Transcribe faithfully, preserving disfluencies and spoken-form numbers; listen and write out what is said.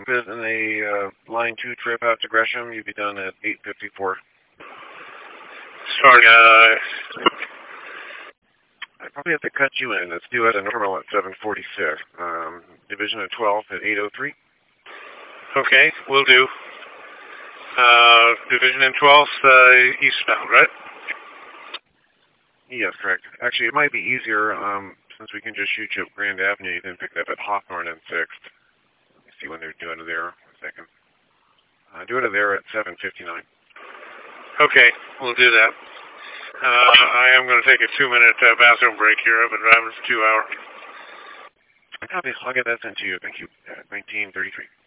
is in a uh, line two trip out to Gresham. You'd be done at eight fifty-four. Sorry, uh... I probably have to cut you in. It's due at a normal at seven forty-six. Um, division of twelve at eight oh three. Okay, will do. Uh, division in twelfth, uh, eastbound, right? Yes, correct. Actually, it might be easier, um, since we can just shoot you up Grand Avenue. You can pick it up at Hawthorne and sixth. Let me see when they're doing it there. One second. Uh, do it there at seven fifty-nine. Okay, we'll do that. Uh, I am going to take a two-minute uh, bathroom break here. I've been driving for two hours. Copy. I'll get that sent to you. Thank you. Uh, nineteen thirty-three.